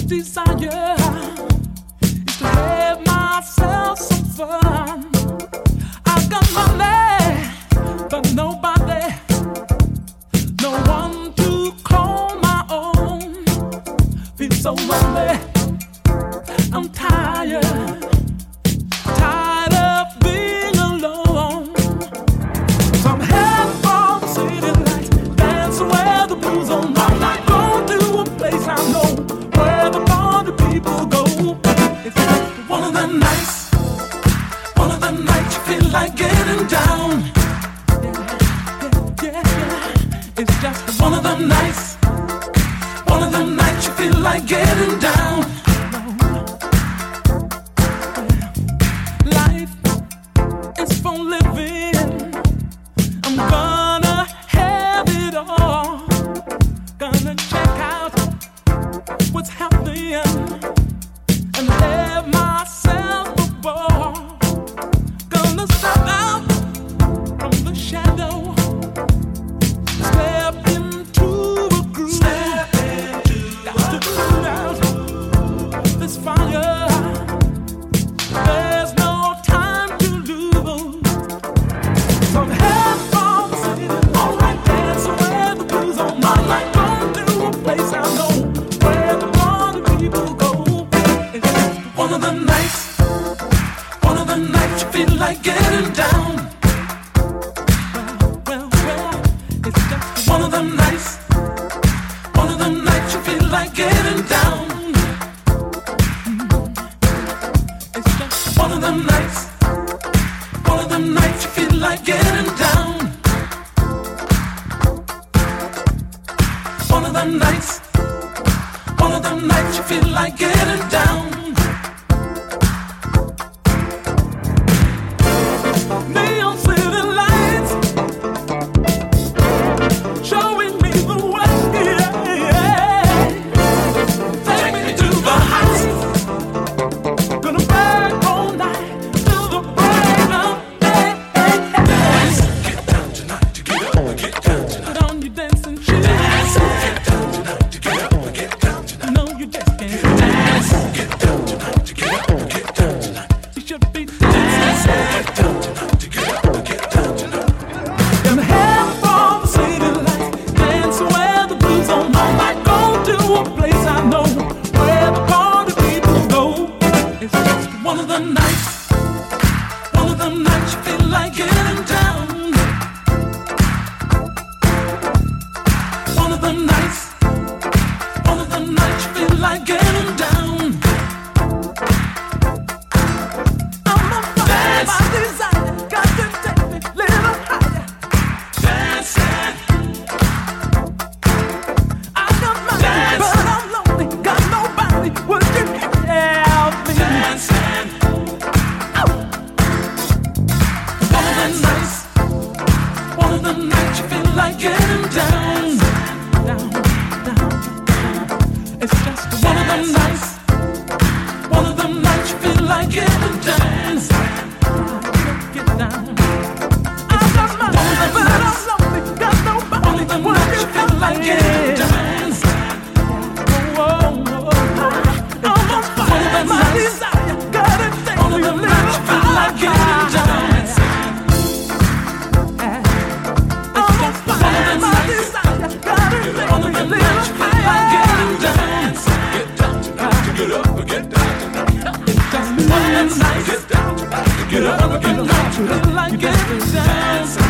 desire is to have myself some fun. I got money, but nobody, no one to call my own. Feel so lonely, I'm tired of being alone. Some head for the city lights, dance where the blues on my night. Go to a place I know where the party people go. It's one of them nights, one of them nights you feel like getting down. Yeah. It's just one of them nights, one of them nights you feel like getting down. For living, I'm gonna have it all. Gonna check out what's happening and have myself a ball. Gonna step out from the shadow, step into a groove. Got to put out this fire. There's no time to lose. Some head for the city, alright, dance where the blues on my life. Go to a place I know where the party people go. It's just one of them nights, one of them nights you feel like getting down. Well, it's just one of them nights, one of them nights you feel like getting down. It's just one of them nights, one of them nights you feel like getting down. One of them nights, one of them nights you feel like getting down. Neon city lights showing me the way. Take me to the heights. Gonna burn all night till the break of day. Dance, get down tonight to get up, get down tonight. Put on your dancing shoes. Dance, get down tonight to get up, get down tonight. No, you just can't dance. Get down tonight to get up, get down tonight. You should be dancing. Get down tonight to get up, get down tonight. Them head for the city lights, dance where the blues on my light. Go to a place I know where the party people go. It's just one of them nights, one of them nights you feel like getting down. One of them nights, one of them nights you feel like getting down. I'm on fire by desire, got to take me a little higher. Dancing, I got money, but I'm lonely, got nobody, would you help me? Dancing, one of them nights, one of them nights you feel like getting down. It's just one of them nights, one of them nights you feel like getting down. Get down. I got money, but I'm lonely, got nobody. One of them nights you feel like getting down. I'm on fire, my desire, gotta take one of them nights you feel like getting down. I'm on fire, my desire, gotta take one of them nights you feel like getting down. Get down tonight to get up, get down tonight. It's just one of them nights, get down tonight to get up, get down tonight. Like getting down.